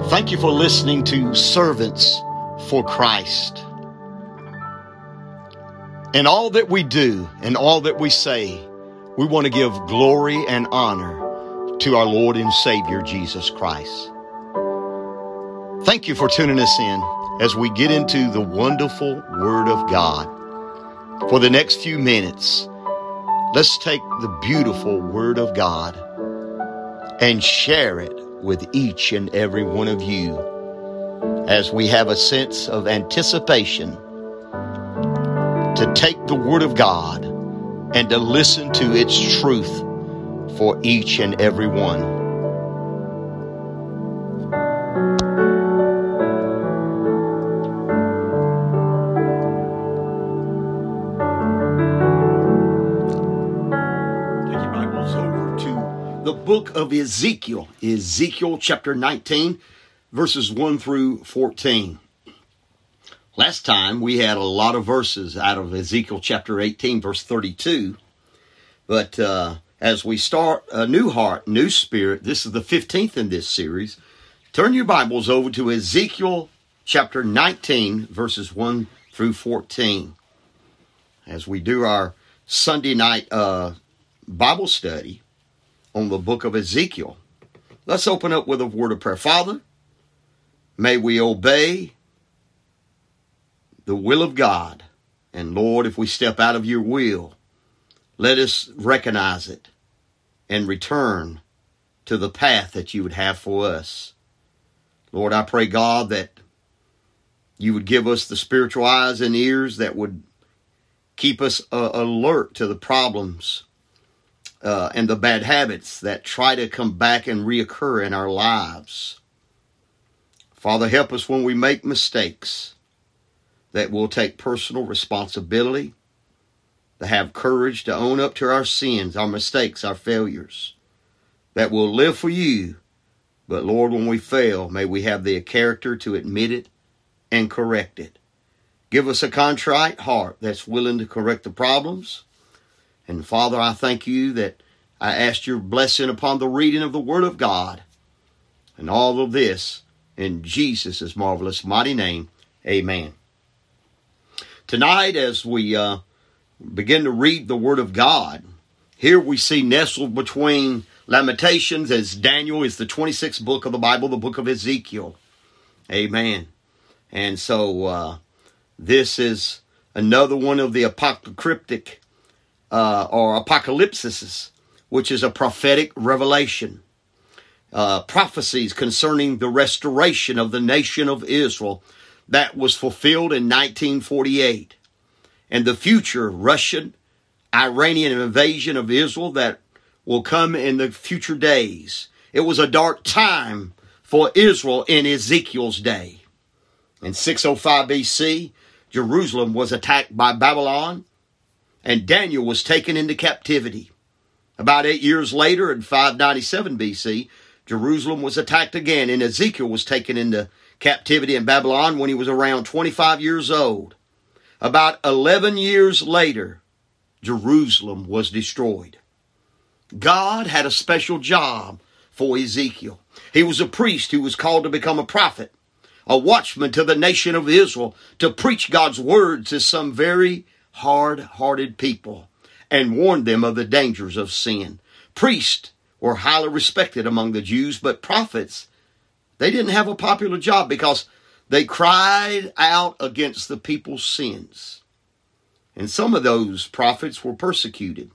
Thank you for listening to Servants for Christ. In all that we do and all that we say, we want to give glory and honor to our Lord and Savior, Jesus Christ. Thank you for tuning us in as we get into the wonderful Word of God. For the next few minutes, let's take the beautiful Word of God and share it with each and every one of you as we have a sense of anticipation to take the Word of God and to listen to its truth for each and every one. Take your Bibles over to the book of Ezekiel, Ezekiel chapter 19, verses 1 through 14. Last time we had a lot of verses out of Ezekiel chapter 18, verse 32. But as we start a new heart, new spirit, this is the 15th in this series. Turn your Bibles over to Ezekiel chapter 19, verses 1 through 14. As we do our Sunday night Bible study on the book of Ezekiel, let's open up with a word of prayer. Father, may we obey the will of God. And Lord, if we step out of your will, let us recognize it and return to the path that you would have for us. Lord, I pray, God, that you would give us the spiritual eyes and ears that would keep us alert to the problems and the bad habits that try to come back and reoccur in our lives. Father, help us when we make mistakes, that we'll take personal responsibility, to have courage to own up to our sins, our mistakes, our failures, that we'll live for you. But Lord, when we fail, may we have the character to admit it and correct it. Give us a contrite heart that's willing to correct the problems. And Father, I thank you that I asked your blessing upon the reading of the Word of God. And all of this in Jesus' marvelous mighty name, amen. Tonight, as we begin to read the Word of God, here we see nestled between Lamentations as Daniel is the 26th book of the Bible, the book of Ezekiel. Amen. And so this is another one of the apocalyptic or apocalypses, which is a prophetic revelation. Prophecies concerning the restoration of the nation of Israel that was fulfilled in 1948. And the future Russian-Iranian invasion of Israel that will come in the future days. It was a dark time for Israel in Ezekiel's day. In 605 BC, Jerusalem was attacked by Babylon, and Daniel was taken into captivity. About 8 years later, in 597 BC, Jerusalem was attacked again, and Ezekiel was taken into captivity in Babylon when he was around 25 years old. About 11 years later, Jerusalem was destroyed. God had a special job for Ezekiel. He was a priest who was called to become a prophet, a watchman to the nation of Israel, to preach God's word to some very hard-hearted people and warn them of the dangers of sin. Priests were highly respected among the Jews, but prophets, they didn't have a popular job because they cried out against the people's sins. And some of those prophets were persecuted.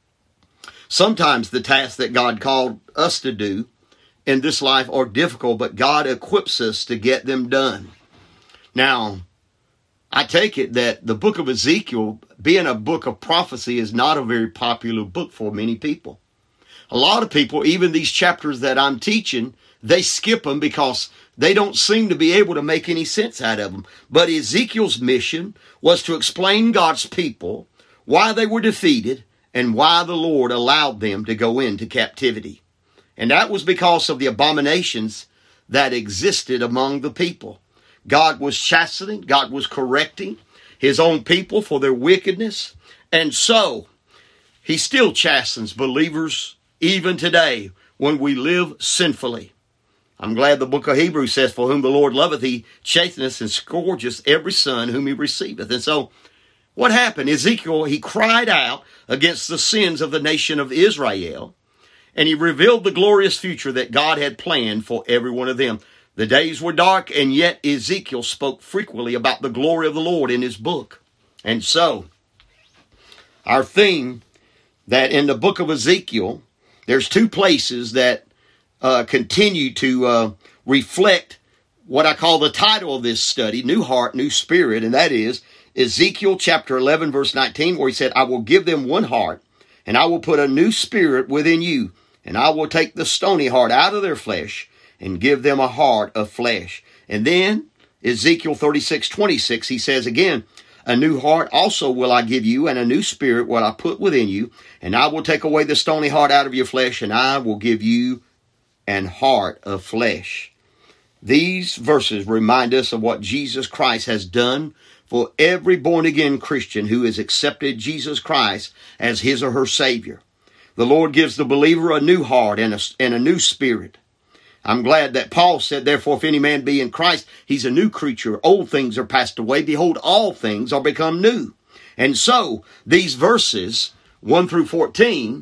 Sometimes the tasks that God called us to do in this life are difficult, but God equips us to get them done. Now, I take it that the book of Ezekiel, being a book of prophecy, is not a very popular book for many people. A lot of people, even these chapters that I'm teaching, they skip them because they don't seem to be able to make any sense out of them. But Ezekiel's mission was to explain God's people, why they were defeated, and why the Lord allowed them to go into captivity. And that was because of the abominations that existed among the people. God was chastening, God was correcting his own people for their wickedness. And so, he still chastens believers even today when we live sinfully. I'm glad the book of Hebrews says, for whom the Lord loveth, he chasteneth and scourgeth every son whom he receiveth. And so what happened? Ezekiel, he cried out against the sins of the nation of Israel, and he revealed the glorious future that God had planned for every one of them. The days were dark, and yet Ezekiel spoke frequently about the glory of the Lord in his book. And so, our theme that in the book of Ezekiel, there's two places that continue to reflect what I call the title of this study, New Heart, New Spirit, and that is Ezekiel chapter 11, verse 19, where he said, I will give them one heart, and I will put a new spirit within you, and I will take the stony heart out of their flesh and give them a heart of flesh. And then Ezekiel 36:26, he says again, a new heart also will I give you, and a new spirit will I put within you, and I will take away the stony heart out of your flesh, and I will give you an heart of flesh. These verses remind us of what Jesus Christ has done for every born-again Christian who has accepted Jesus Christ as his or her Savior. The Lord gives the believer a new heart and a new spirit. I'm glad that Paul said, therefore, if any man be in Christ, he's a new creature. Old things are passed away. Behold, all things are become new. And so, these verses, 1 through 14,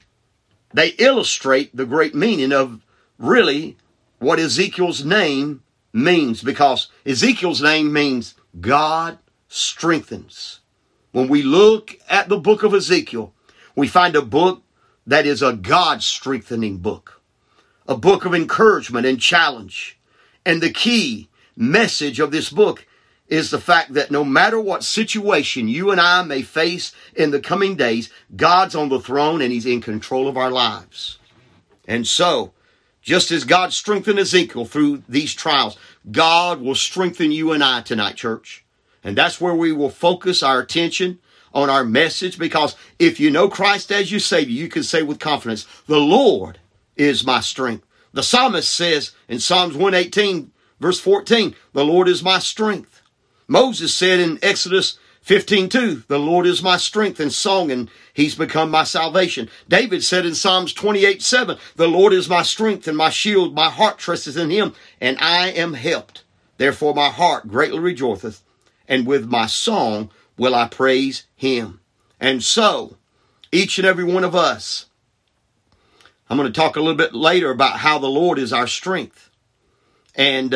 they illustrate the great meaning of really what Ezekiel's name means, because Ezekiel's name means God strengthens. When we look at the book of Ezekiel, we find a book that is a God strengthening book, a book of encouragement and challenge. And the key message of this book is the fact that no matter what situation you and I may face in the coming days, God's on the throne and he's in control of our lives. And so, just as God strengthened Ezekiel through these trials, God will strengthen you and I tonight, church. And that's where we will focus our attention on our message, because if you know Christ as your Savior, you can say with confidence, the Lord is my strength. The psalmist says in Psalms 118, verse 14, the Lord is my strength. Moses said in Exodus 15:2, the Lord is my strength and song, and he's become my salvation. David said in Psalms 28:7, the Lord is my strength and my shield. My heart trusteth in him, and I am helped. Therefore my heart greatly rejoiceth, and with my song will I praise him. And so, each and every one of us, I'm going to talk a little bit later about how the Lord is our strength, and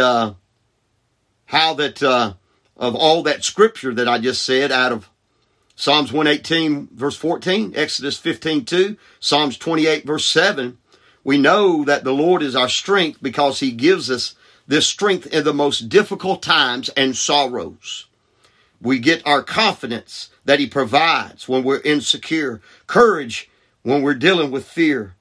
how that of all that scripture that I just said out of Psalms 118 verse 14, Exodus 15:2, Psalms 28 verse 7, we know that the Lord is our strength because he gives us this strength in the most difficult times and sorrows. We get our confidence that he provides when we're insecure, courage when we're dealing with fear,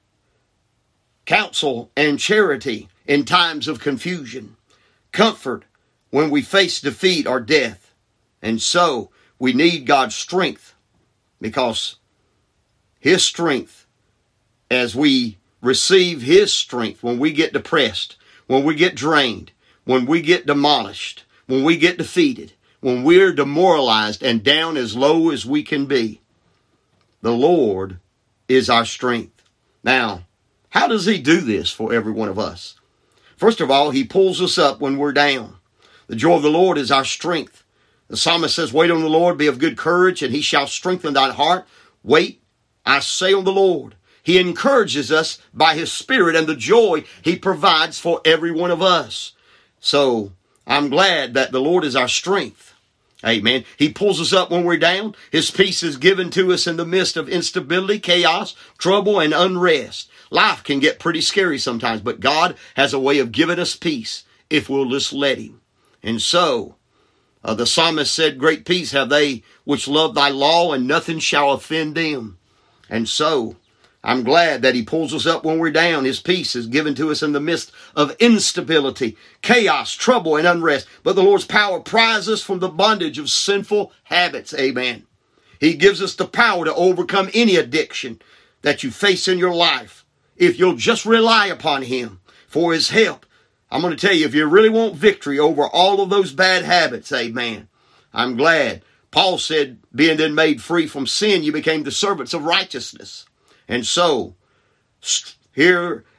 counsel and charity in times of confusion, comfort when we face defeat or death. And so we need God's strength, because his strength, as we receive his strength, when we get depressed, when we get drained, when we get demolished, when we get defeated, when we're demoralized and down as low as we can be, the Lord is our strength. Now, how does he do this for every one of us? First of all, he pulls us up when we're down. The joy of the Lord is our strength. The psalmist says, wait on the Lord, be of good courage, and he shall strengthen thine heart. Wait, I say, on the Lord. He encourages us by his Spirit and the joy he provides for every one of us. So, I'm glad that the Lord is our strength. Amen. He pulls us up when we're down. His peace is given to us in the midst of instability, chaos, trouble, and unrest. Life can get pretty scary sometimes, but God has a way of giving us peace if we'll just let him. And so, the psalmist said, great peace have they which love thy law, and nothing shall offend them. And so, I'm glad that he pulls us up when we're down. His peace is given to us in the midst of instability, chaos, trouble, and unrest. But the Lord's power pries us from the bondage of sinful habits. Amen. He gives us the power to overcome any addiction that you face in your life, if you'll just rely upon him for his help. I'm going to tell you, if you really want victory over all of those bad habits, amen, I'm glad. Paul said, being then made free from sin, you became the servants of righteousness. And so, here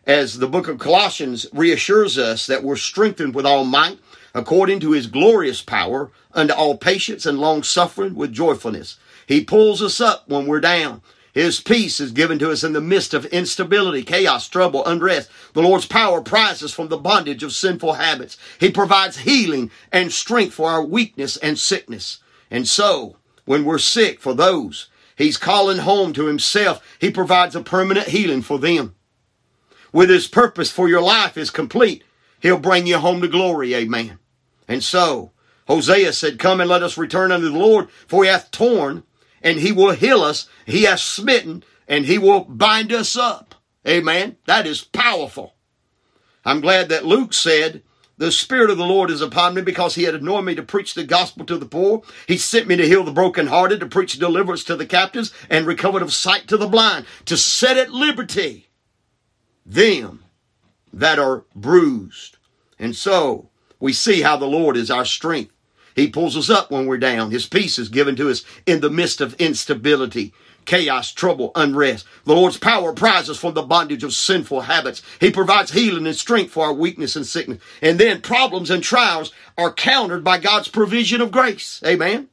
as the book of Colossians reassures us that we're strengthened with all might according to his glorious power unto all patience and long suffering with joyfulness. He pulls us up when we're down. His peace is given to us in the midst of instability, chaos, trouble, unrest. The Lord's power pries us from the bondage of sinful habits. He provides healing and strength for our weakness and sickness. And so, when we're sick, for those he's calling home to himself, he provides a permanent healing for them. With his purpose for your life is complete, he'll bring you home to glory. Amen. And so, Hosea said, come and let us return unto the Lord, for he hath torn, and he will heal us. He hath smitten, and he will bind us up. Amen. That is powerful. I'm glad that Luke said, the Spirit of the Lord is upon me because he had anointed me to preach the gospel to the poor. He sent me to heal the brokenhearted, to preach deliverance to the captives, and recovery of sight to the blind, to set at liberty them that are bruised. And so we see how the Lord is our strength. He pulls us up when we're down. His peace is given to us in the midst of instability, chaos, trouble, unrest. The Lord's power pries us from the bondage of sinful habits. He provides healing and strength for our weakness and sickness. And then problems and trials are countered by God's provision of grace. Amen.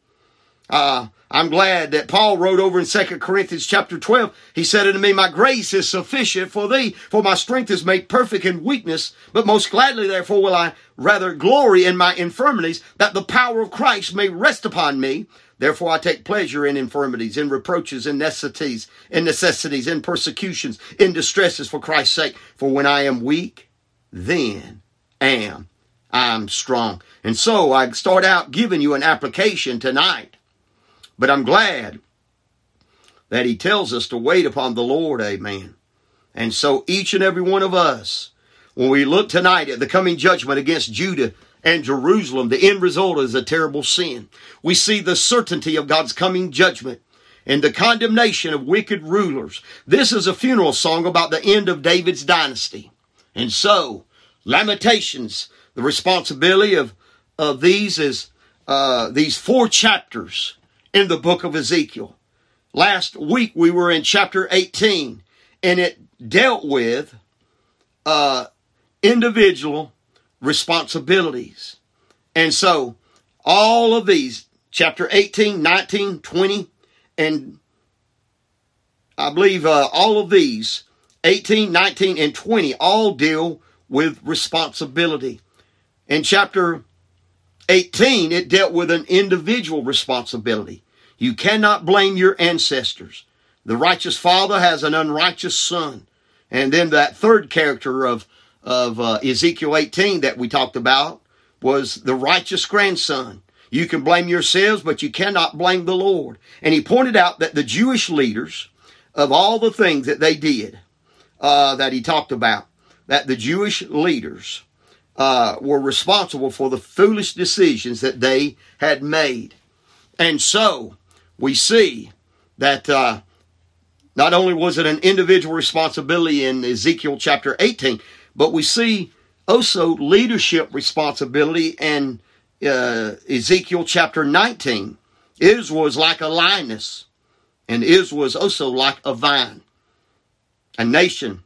I'm glad that Paul wrote over in 2 Corinthians chapter 12. He said unto me, my grace is sufficient for thee, for my strength is made perfect in weakness. But most gladly, therefore, will I rather glory in my infirmities, that the power of Christ may rest upon me. Therefore, I take pleasure in infirmities, in reproaches, in necessities, in persecutions, in distresses for Christ's sake. For when I am weak, then I'm strong. And so I start out giving you an application tonight. But I'm glad that he tells us to wait upon the Lord. Amen. And so each and every one of us, when we look tonight at the coming judgment against Judah and Jerusalem, the end result is a terrible sin. We see the certainty of God's coming judgment and the condemnation of wicked rulers. This is a funeral song about the end of David's dynasty. And so, Lamentations, the responsibility of these is these 4 chapters in the book of Ezekiel. Last week we were in chapter 18, and it dealt with individual responsibilities. And so all of these, chapter 18, 19, 20, and I believe all of these, 18, 19, and 20, all deal with responsibility. In chapter 18, it dealt with an individual responsibility. You cannot blame your ancestors. The righteous father has an unrighteous son. And then that third character of Ezekiel 18 that we talked about was the righteous grandson. You can blame yourselves, but you cannot blame the Lord. And he pointed out that the Jewish leaders, of all the things that they did, that he talked about, that the Jewish leaders were responsible for the foolish decisions that they had made. And so we see that not only was it an individual responsibility in Ezekiel chapter 18, but we see also leadership responsibility in Ezekiel chapter 19. Israel was like a lioness, and Israel was also like a vine. A nation,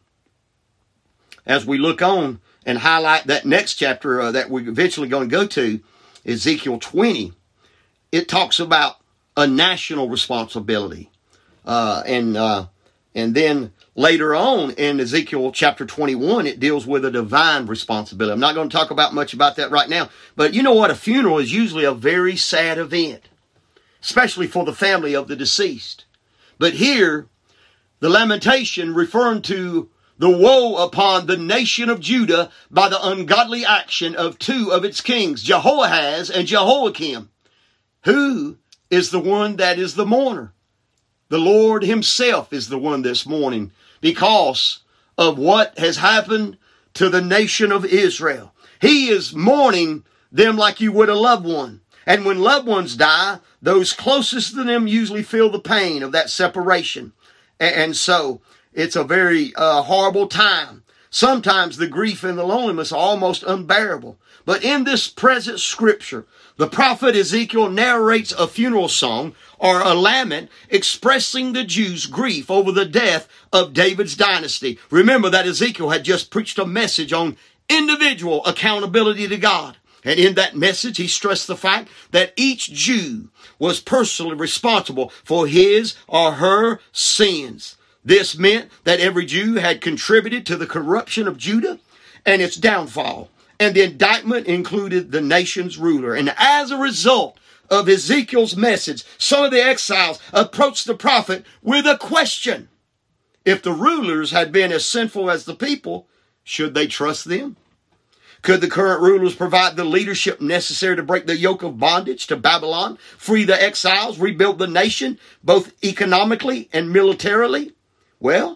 as we look on and highlight that next chapter that we're eventually going to go to, Ezekiel 20, it talks about a national responsibility. And then later on in Ezekiel chapter 21, it deals with a divine responsibility. I'm not going to talk about much about that right now. But you know what? A funeral is usually a very sad event, especially for the family of the deceased. But here, the lamentation referring to the woe upon the nation of Judah by the ungodly action of 2 of its kings, Jehoahaz and Jehoiakim. Who is the one that is the mourner? The Lord himself is the one that's mourning because of what has happened to the nation of Israel. He is mourning them like you would a loved one. And when loved ones die, those closest to them usually feel the pain of that separation. And so it's a very horrible time. Sometimes the grief and the loneliness are almost unbearable. But in this present scripture, the prophet Ezekiel narrates a funeral song or a lament expressing the Jews' grief over the death of David's dynasty. Remember that Ezekiel had just preached a message on individual accountability to God. And in that message, he stressed the fact that each Jew was personally responsible for his or her sins. This meant that every Jew had contributed to the corruption of Judah and its downfall. And the indictment included the nation's ruler. And as a result of Ezekiel's message, some of the exiles approached the prophet with a question. If the rulers had been as sinful as the people, should they trust them? Could the current rulers provide the leadership necessary to break the yoke of bondage to Babylon, free the exiles, rebuild the nation, both economically and militarily? Well,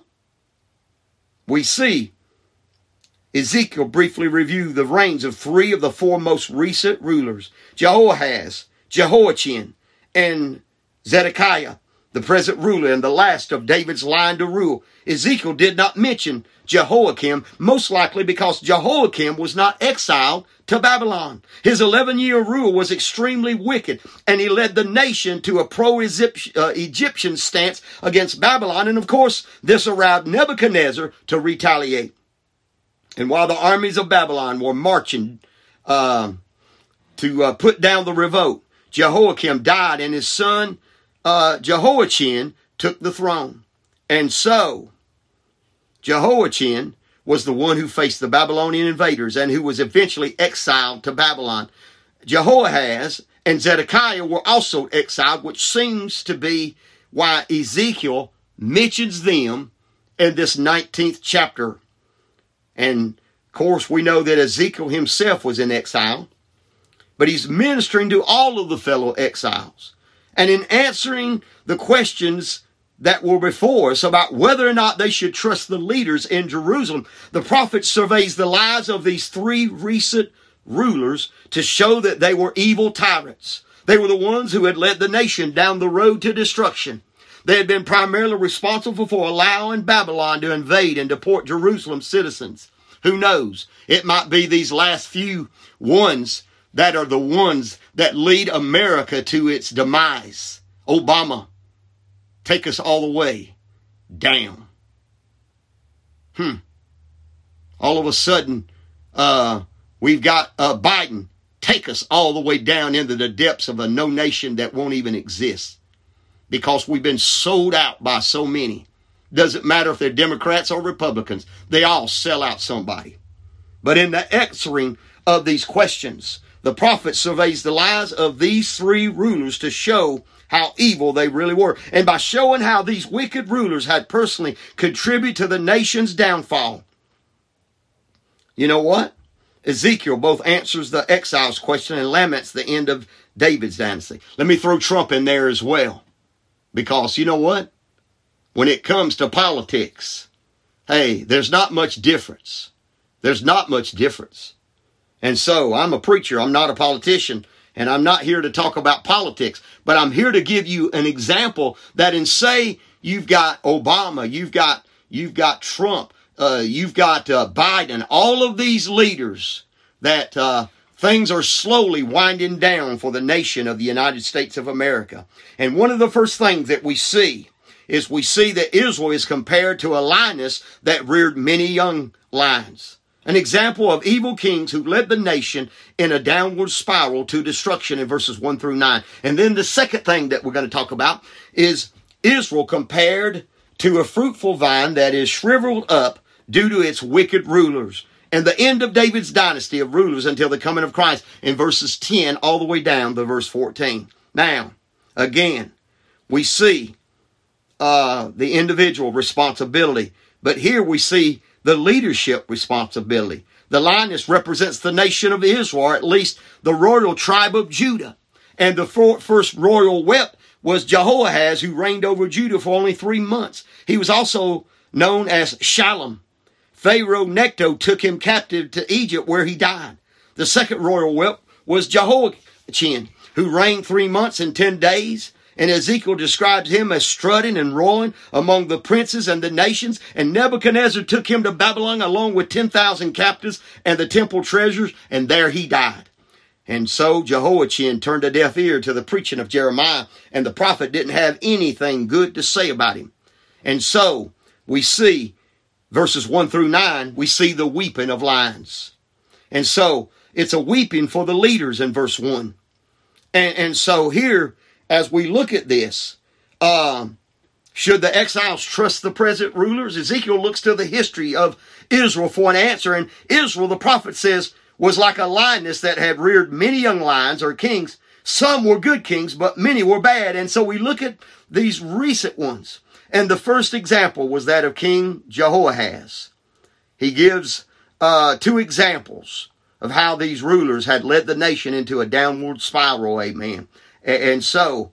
we see Ezekiel briefly review the reigns of three of the four most recent rulers, Jehoahaz, Jehoiachin, and Zedekiah, the present ruler and the last of David's line to rule. Ezekiel did not mention Jehoiakim, most likely because Jehoiakim was not exiled to Babylon. His 11-year rule was extremely wicked, and he led the nation to a pro-Egyptian stance against Babylon. And of course, this aroused Nebuchadnezzar to retaliate. And while the armies of Babylon were marching to put down the revolt, Jehoiakim died, and his son Jehoiachin took the throne. And so Jehoiachin was the one who faced the Babylonian invaders and who was eventually exiled to Babylon. Jehoahaz and Zedekiah were also exiled, which seems to be why Ezekiel mentions them in this 19th chapter. And of course, we know that Ezekiel himself was in exile, but he's ministering to all of the fellow exiles. And in answering the questions that were before us about whether or not they should trust the leaders in Jerusalem, the prophet surveys the lives of these three recent rulers to show that they were evil tyrants. They were the ones who had led the nation down the road to destruction. They had been primarily responsible for allowing Babylon to invade and deport Jerusalem's citizens. Who knows? It might be these last few ones that are the ones that lead America to its demise. Obama, take us all the way down. All of a sudden, we've got Biden, take us all the way down into the depths of a no nation that won't even exist. Because we've been sold out by so many. Doesn't matter if they're Democrats or Republicans. They all sell out somebody. But in the answering of these questions, the prophet surveys the lives of these three rulers to show how evil they really were. And by showing how these wicked rulers had personally contributed to the nation's downfall. You know what? Ezekiel both answers the exiles question and laments the end of David's dynasty. Let me throw Trump in there as well. Because you know what? When it comes to politics, hey, there's not much difference. There's not much difference. And so I'm a preacher. I'm not a politician. And I'm not here to talk about politics. But I'm here to give you an example that in, say, you've got Obama, you've got Trump, you've got Biden, all of these leaders that things are slowly winding down for the nation of the United States of America. And one of the first things that we see is we see that Israel is compared to a lioness that reared many young lions. An example of evil kings who led the nation in a downward spiral to destruction in verses 1 through 9. And then the second thing that we're going to talk about is Israel compared to a fruitful vine that is shriveled up due to its wicked rulers. And the end of David's dynasty of rulers until the coming of Christ in verses 10 all the way down to verse 14. Now, again, we see the individual responsibility. But here we see the leadership responsibility. The lioness represents the nation of Israel, or at least the royal tribe of Judah. And the first royal whip was Jehoahaz, who reigned over Judah for only 3 months. He was also known as Shallum. Pharaoh Necho took him captive to Egypt, where he died. The second royal whip was Jehoiachin, who reigned 3 months and 10 days. And Ezekiel describes him as strutting and rolling among the princes and the nations. And Nebuchadnezzar took him to Babylon along with 10,000 captives and the temple treasures, and there he died. And so Jehoiachin turned a deaf ear to the preaching of Jeremiah, and the prophet didn't have anything good to say about him. And so we see verses 1 through 9, we see the weeping of lions. And so it's a weeping for the leaders in verse 1. And so here, as we look at this, should the exiles trust the present rulers? Ezekiel looks to the history of Israel for an answer. And Israel, the prophet says, was like a lioness that had reared many young lions or kings. Some were good kings, but many were bad. And so we look at these recent ones. And the first example was that of King Jehoahaz. He gives 2 examples of how these rulers had led the nation into a downward spiral, amen. And so,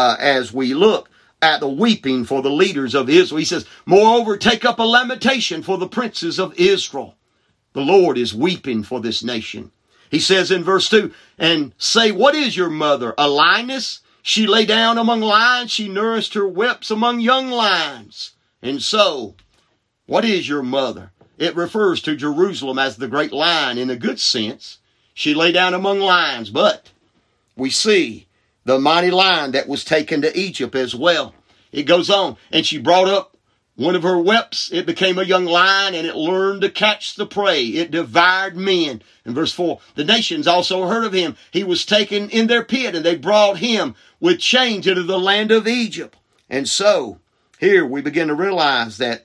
as we look at the weeping for the leaders of Israel, he says, moreover, take up a lamentation for the princes of Israel. The Lord is weeping for this nation. He says in verse 2, and say, what is your mother? A lioness? She lay down among lions. She nourished her whelps among young lions. And so, what is your mother? It refers to Jerusalem as the great lion in a good sense. She lay down among lions, but we see the mighty lion that was taken to Egypt as well. It goes on, and she brought up one of her whelps. It became a young lion, and it learned to catch the prey. It devoured men. In verse 4, the nations also heard of him. He was taken in their pit, and they brought him with chains into the land of Egypt. And so, here we begin to realize that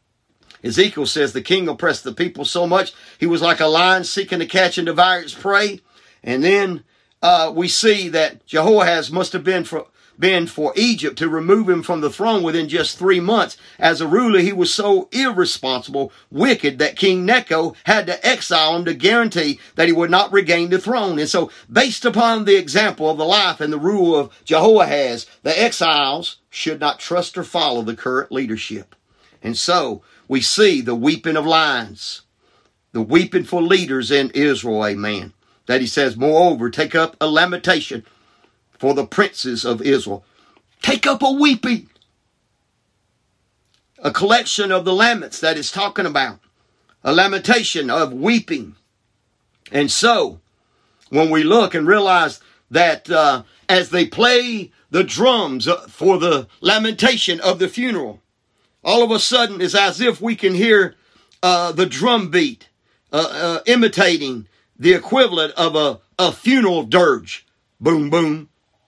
Ezekiel says the king oppressed the people so much, he was like a lion seeking to catch and devour its prey. And then we see that Jehoahaz must have been for Egypt to remove him from the throne within just 3 months. As a ruler, he was so irresponsible, wicked, that King Necho had to exile him to guarantee that he would not regain the throne. And so, based upon the example of the life and the rule of Jehoahaz, the exiles should not trust or follow the current leadership. And so, we see the weeping of lions, the weeping for leaders in Israel, amen. That he says, moreover, take up a lamentation for the princes of Israel. Take up a weeping. A collection of the laments that it's talking about. A lamentation of weeping. And so, when we look and realize that as they play the drums for the lamentation of the funeral, all of a sudden it's as if we can hear the drum beat imitating the equivalent of a funeral dirge. Boom, boom,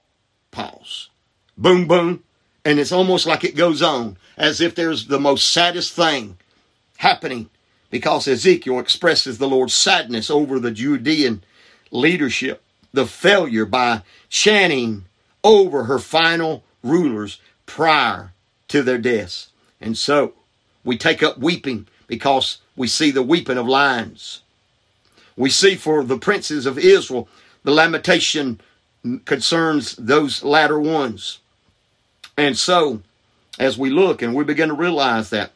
pause. Boom, boom. And it's almost like it goes on as if there's the most saddest thing happening, because Ezekiel expresses the Lord's sadness over the Judean leadership, the failure by chanting over her final rulers prior to their deaths. And so we take up weeping because we see the weeping of lions. We see for the princes of Israel, the lamentation concerns those latter ones. And so, as we look and we begin to realize that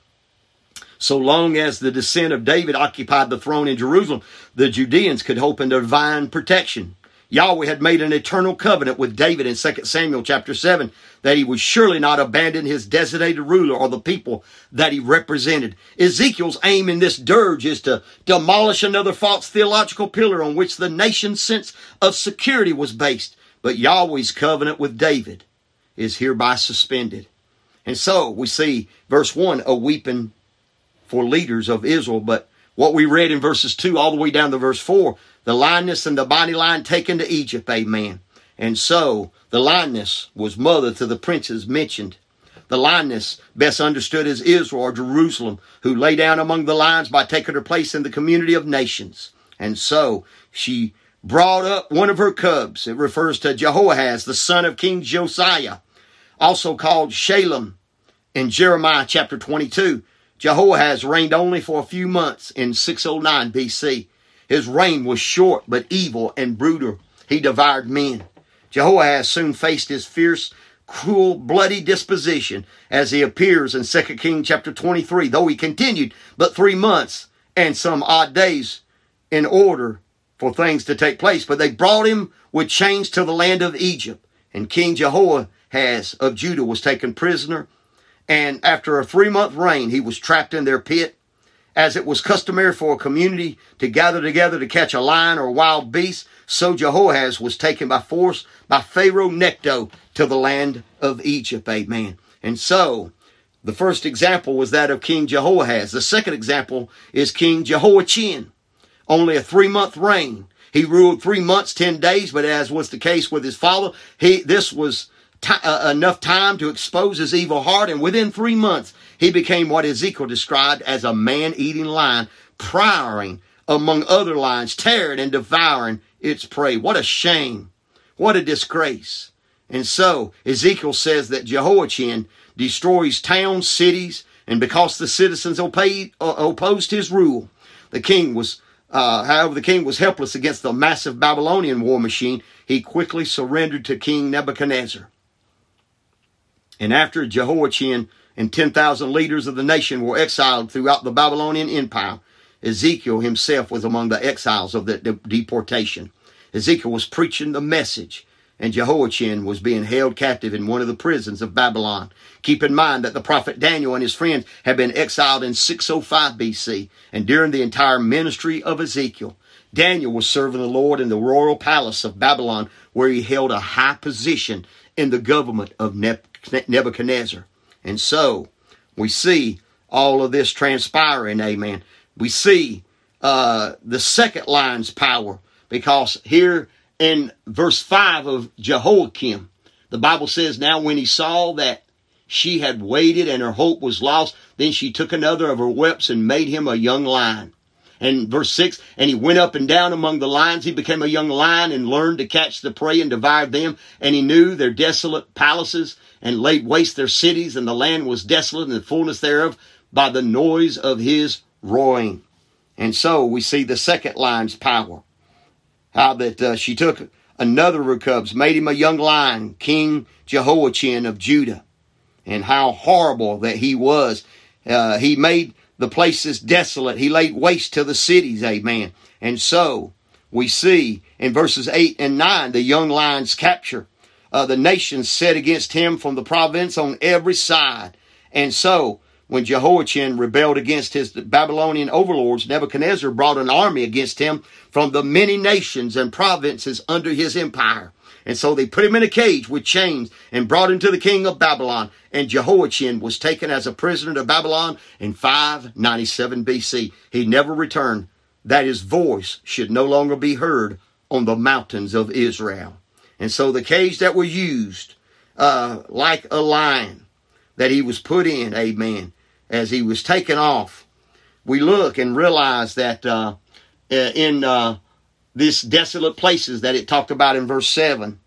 so long as the descent of David occupied the throne in Jerusalem, the Judeans could hope in divine protection. Yahweh had made an eternal covenant with David in 2 Samuel chapter 7 that he would surely not abandon his designated ruler or the people that he represented. Ezekiel's aim in this dirge is to demolish another false theological pillar on which the nation's sense of security was based. But Yahweh's covenant with David is hereby suspended. And so we see verse 1, a weeping for leaders of Israel. But what we read in verses 2 all the way down to verse 4, the lioness and the mighty lion taken to Egypt, amen. And so the lioness was mother to the princes mentioned. The lioness, best understood as Israel or Jerusalem, who lay down among the lions by taking her place in the community of nations. And so she brought up one of her cubs. It refers to Jehoahaz, the son of King Josiah, also called Shalem in Jeremiah chapter 22. Jehoahaz reigned only for a few months in 609 BC. His reign was short, but evil and brutal. He devoured men. Jehoahaz soon faced his fierce, cruel, bloody disposition as he appears in 2 Kings chapter 23, though he continued but 3 months and some odd days in order for things to take place. But they brought him with chains to the land of Egypt. And King Jehoahaz Jehoahaz of Judah was taken prisoner, and after a 3-month reign, he was trapped in their pit. As it was customary for a community to gather together to catch a lion or a wild beast, so Jehoahaz was taken by force by Pharaoh Necho to the land of Egypt. Amen. And so, the first example was that of King Jehoahaz. The second example is King Jehoiachin. Only a 3-month reign. He ruled 3 months, 10 days, but as was the case with his father, this was enough time to expose his evil heart, and within 3 months, he became what Ezekiel described as a man-eating lion, prowling among other lions, tearing and devouring its prey. What a shame. What a disgrace. And so, Ezekiel says that Jehoiachin destroys towns, cities, and because the citizens opposed his rule, the king was helpless against the massive Babylonian war machine. He quickly surrendered to King Nebuchadnezzar. And after Jehoiachin and 10,000 leaders of the nation were exiled throughout the Babylonian Empire, Ezekiel himself was among the exiles of the deportation. Ezekiel was preaching the message, and Jehoiachin was being held captive in one of the prisons of Babylon. Keep in mind that the prophet Daniel and his friends had been exiled in 605 BC, and during the entire ministry of Ezekiel, Daniel was serving the Lord in the royal palace of Babylon, where he held a high position in the government of Nebuchadnezzar. And so, we see all of this transpiring, amen. We see the second line's power, because here in verse 5 of Jehoiakim, the Bible says, now when he saw that she had waited and her hope was lost, then she took another of her whelps and made him a young lion. And verse 6, and he went up and down among the lions. He became a young lion and learned to catch the prey and devoured them. And he knew their desolate palaces and laid waste their cities, and the land was desolate and the fullness thereof by the noise of his roaring. And so we see the second lion's power. How that she took another of her cubs, made him a young lion, King Jehoiachin of Judah. And how horrible that he was. He made the places desolate. He laid waste to the cities, amen. And so we see in verses 8 and 9, the young lion's capture. The nations set against him from the province on every side. And so when Jehoiachin rebelled against his Babylonian overlords, Nebuchadnezzar brought an army against him from the many nations and provinces under his empire. And so they put him in a cage with chains and brought him to the king of Babylon. And Jehoiachin was taken as a prisoner to Babylon in 597 BC. He never returned, that his voice should no longer be heard on the mountains of Israel. And so the cage that was used, like a lion, that he was put in, amen, as he was taken off, we look and realize that in this desolate places that it talked about in verse 7,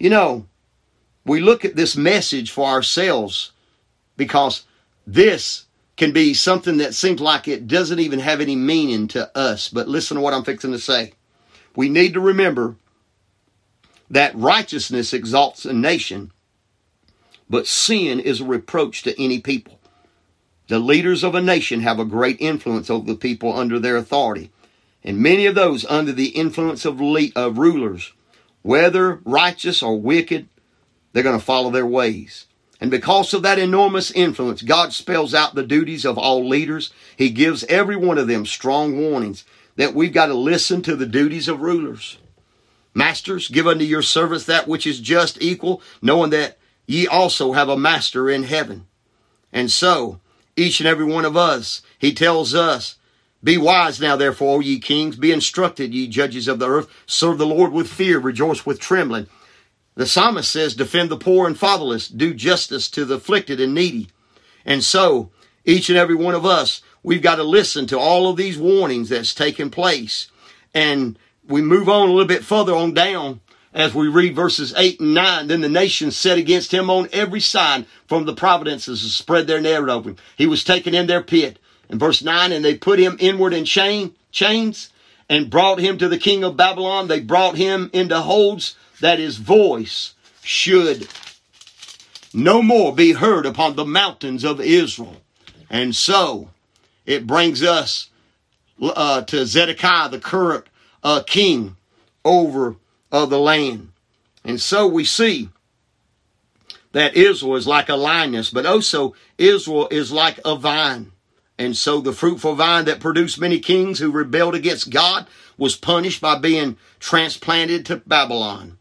we look at this message for ourselves, because this can be something that seems like it doesn't even have any meaning to us. But listen to what I'm fixing to say. We need to remember that righteousness exalts a nation, but sin is a reproach to any people. The leaders of a nation have a great influence over the people under their authority. And many of those under the influence of rulers, whether righteous or wicked, they're going to follow their ways. And because of that enormous influence, God spells out the duties of all leaders. He gives every one of them strong warnings that we've got to listen to the duties of rulers. Masters, give unto your servants that which is just, equal, knowing that ye also have a master in heaven. And so, each and every one of us, he tells us, be wise now, therefore, O ye kings, be instructed, ye judges of the earth, serve the Lord with fear, rejoice with trembling. The psalmist says, defend the poor and fatherless, do justice to the afflicted and needy. And so, each and every one of us, we've got to listen to all of these warnings that's taken place. And we move on a little bit further on down as we read verses 8 and 9. Then the nations set against him on every side from the provinces and spread their net over him. He was taken in their pit. In verse 9, and they put him inward in chains and brought him to the king of Babylon. They brought him into holds that his voice should no more be heard upon the mountains of Israel. And so it brings us to Zedekiah, the current king over the land. And so we see that Israel is like a lioness, but also Israel is like a vine. And so the fruitful vine that produced many kings who rebelled against God was punished by being transplanted to Babylon,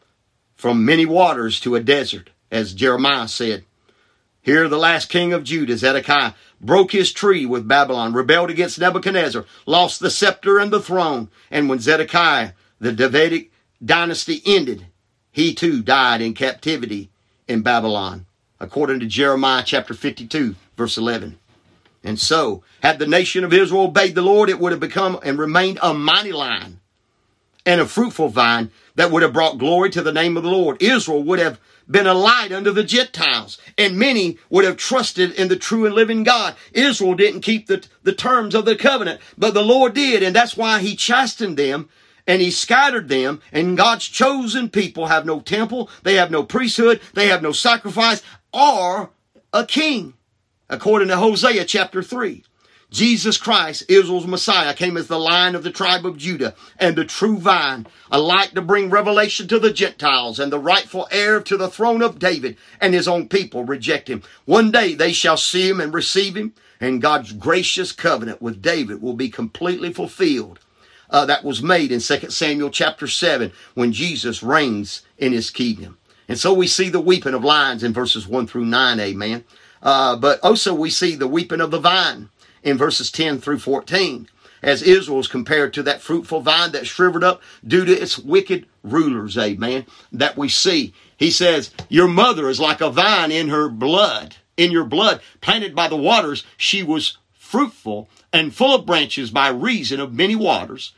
from many waters to a desert, as Jeremiah said. Here the last king of Judah, Zedekiah, broke his tree with Babylon, rebelled against Nebuchadnezzar, lost the scepter and the throne. And when Zedekiah, the Davidic dynasty, ended, he too died in captivity in Babylon, according to Jeremiah chapter 52, verse 11. And so, had the nation of Israel obeyed the Lord, it would have become and remained a mighty lion and a fruitful vine that would have brought glory to the name of the Lord. Israel would have been a light unto the Gentiles, and many would have trusted in the true and living God. Israel didn't keep the terms of the covenant, but the Lord did, and that's why he chastened them and he scattered them. And God's chosen people have no temple, they have no priesthood, they have no sacrifice or a king. According to Hosea chapter 3, Jesus Christ, Israel's Messiah, came as the Lion of the tribe of Judah and the true vine, a light to bring revelation to the Gentiles and the rightful heir to the throne of David. And his own people reject him. One day they shall see him and receive him, and God's gracious covenant with David will be completely fulfilled. That was made in 2 Samuel chapter 7 when Jesus reigns in his kingdom. And so we see the weeping of lions in verses 1 through 9, amen. But also we see the weeping of the vine in verses 10 through 14, as Israel is compared to that fruitful vine that shriveled up due to its wicked rulers, amen, that we see. He says, your mother is like a vine in her blood, in your blood, planted by the waters. She was fruitful and full of branches by reason of many waters.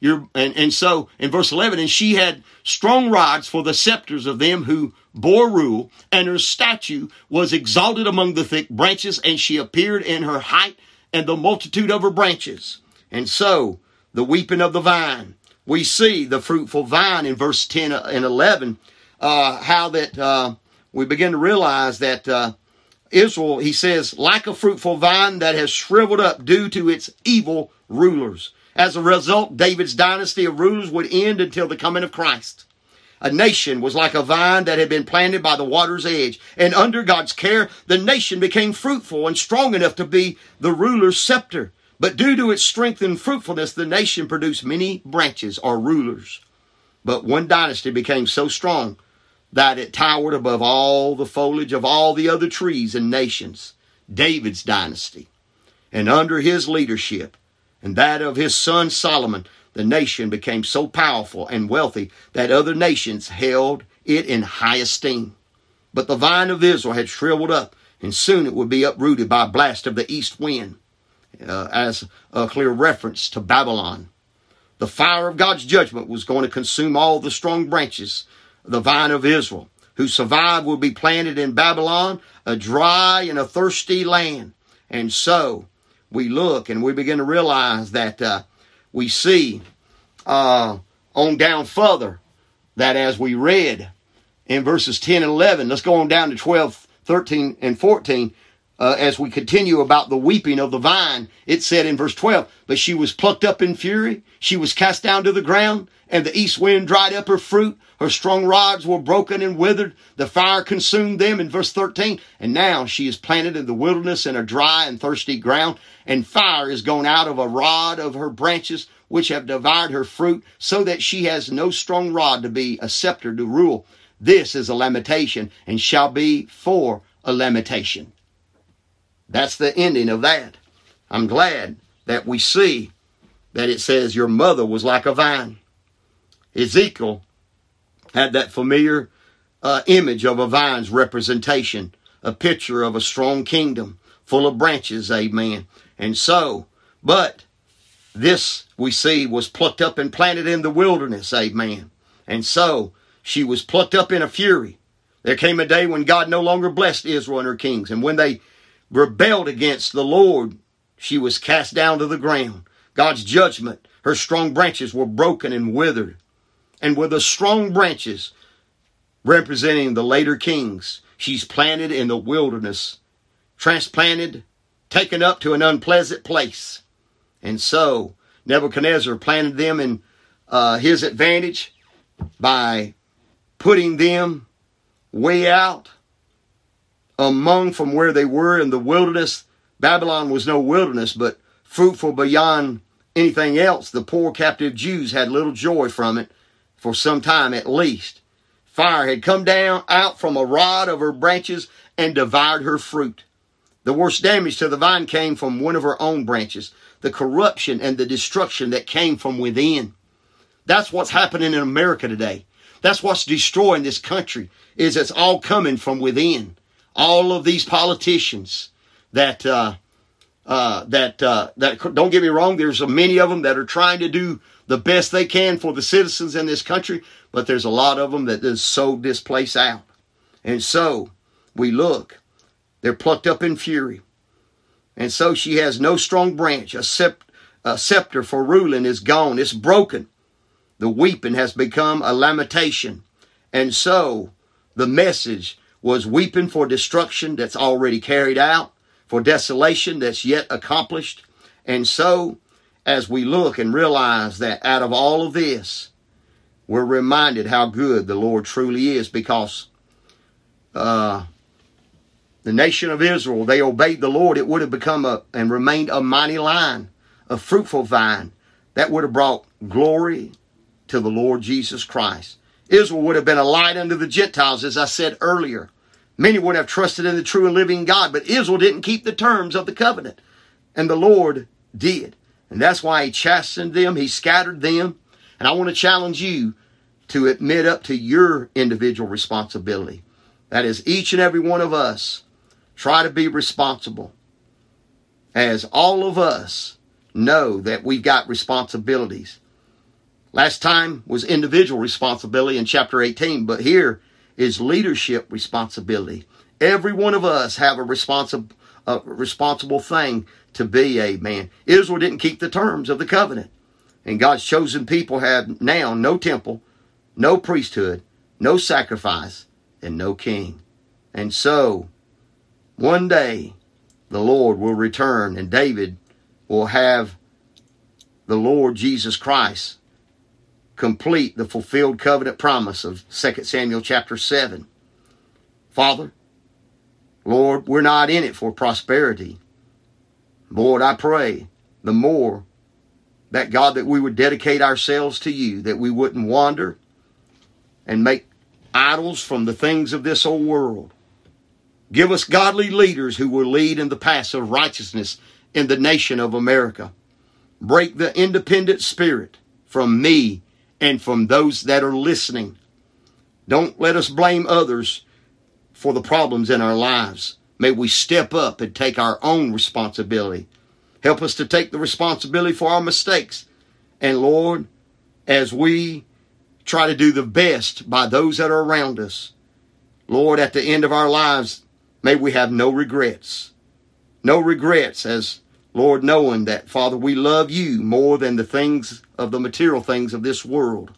And so in verse 11, and she had strong rods for the scepters of them who bore rule, and her statue was exalted among the thick branches, and she appeared in her height and the multitude of her branches. And so the weeping of the vine, we see the fruitful vine in verse 10 and 11, how that we begin to realize that Israel, he says, like a fruitful vine that has shriveled up due to its evil rulers. As a result, David's dynasty of rulers would end until the coming of Christ. A nation was like a vine that had been planted by the water's edge, and under God's care, the nation became fruitful and strong enough to be the ruler's scepter. But due to its strength and fruitfulness, the nation produced many branches or rulers. But one dynasty became so strong that it towered above all the foliage of all the other trees and nations, David's dynasty. And under his leadership and that of his son Solomon, the nation became so powerful and wealthy that other nations held it in high esteem. But the vine of Israel had shriveled up, and soon it would be uprooted by a blast of the east wind, as a clear reference to Babylon. The fire of God's judgment was going to consume all the strong branches of the vine of Israel. Who survived would be planted in Babylon, a dry and a thirsty land. And so we look and we begin to realize that we see on down further that as we read in verses 10 and 11, let's go on down to 12, 13, and 14. As we continue about the weeping of the vine, it said in verse 12, but she was plucked up in fury. She was cast down to the ground, and the east wind dried up her fruit. Her strong rods were broken and withered. The fire consumed them in verse 13. And now she is planted in the wilderness in a dry and thirsty ground, and fire is gone out of a rod of her branches, which have devoured her fruit, so that she has no strong rod to be a scepter to rule. This is a lamentation, and shall be for a lamentation. That's the ending of that. I'm glad that we see that it says your mother was like a vine. Ezekiel had that familiar image of a vine's representation, a picture of a strong kingdom full of branches, amen. And so, but this we see was plucked up and planted in the wilderness, amen. And so she was plucked up in a fury. There came a day when God no longer blessed Israel and her kings, and when they rebelled against the Lord, she was cast down to the ground. God's judgment, her strong branches were broken and withered. And with the strong branches representing the later kings, she's planted in the wilderness, transplanted, taken up to an unpleasant place. And so Nebuchadnezzar planted them in his advantage by putting them way out among from where they were in the wilderness. Babylon was no wilderness, but fruitful beyond anything else. The poor captive Jews had little joy from it, for some time at least. Fire had come down out from a rod of her branches and devoured her fruit. The worst damage to the vine came from one of her own branches, the corruption and the destruction that came from within. That's what's happening in America today. That's what's destroying this country, is it's all coming from within. All of these politicians that don't get me wrong, there's many of them that are trying to do the best they can for the citizens in this country, but there's a lot of them that just sold this place out. And so we look, they're plucked up in fury. And so she has no strong branch. A scepter for ruling is gone. It's broken. The weeping has become a lamentation. And so the message was weeping for destruction that's already carried out, for desolation that's yet accomplished. And so as we look and realize that out of all of this, we're reminded how good the Lord truly is, because the nation of Israel, they obeyed the Lord. It would have become and remained a mighty line, a fruitful vine that would have brought glory to the Lord Jesus Christ. Israel would have been a light unto the Gentiles, as I said earlier. Many would have trusted in the true and living God, but Israel didn't keep the terms of the covenant, and the Lord did. And that's why he chastened them, he scattered them. And I want to challenge you to admit up to your individual responsibility. That is, each and every one of us try to be responsible, as all of us know that we've got responsibilities. Last time was individual responsibility in chapter 18, but here is leadership responsibility. Every one of us have a responsible thing to be a man. Israel didn't keep the terms of the covenant, and God's chosen people have now no temple, no priesthood, no sacrifice, and no king. And so one day the Lord will return, and David will have the Lord Jesus Christ complete the fulfilled covenant promise of 2 Samuel chapter 7. Father, Lord, we're not in it for prosperity. Lord, I pray the more that, God, that we would dedicate ourselves to you, that we wouldn't wander and make idols from the things of this old world. Give us godly leaders who will lead in the paths of righteousness in the nation of America. Break the independent spirit from me and from those that are listening. Don't let us blame others for the problems in our lives. May we step up and take our own responsibility. Help us to take the responsibility for our mistakes. And Lord, as we try to do the best by those that are around us, Lord, at the end of our lives, may we have no regrets. No regrets, as Lord, knowing that, Father, we love you more than the things of the material things of this world.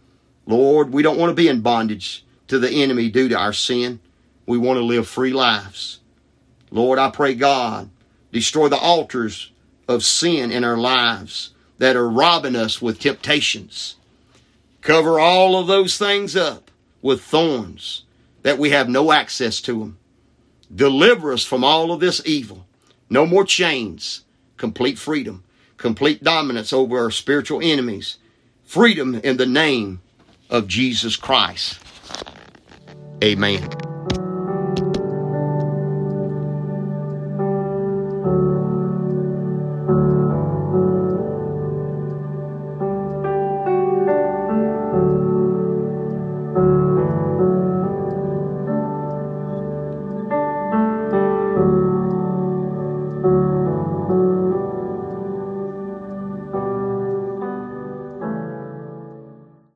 Lord, we don't want to be in bondage to the enemy due to our sin. We want to live free lives. Lord, I pray, God, destroy the altars of sin in our lives that are robbing us with temptations. Cover all of those things up with thorns that we have no access to them. Deliver us from all of this evil. No more chains. Complete freedom. Complete dominance over our spiritual enemies. Freedom in the name of Jesus Christ. Amen.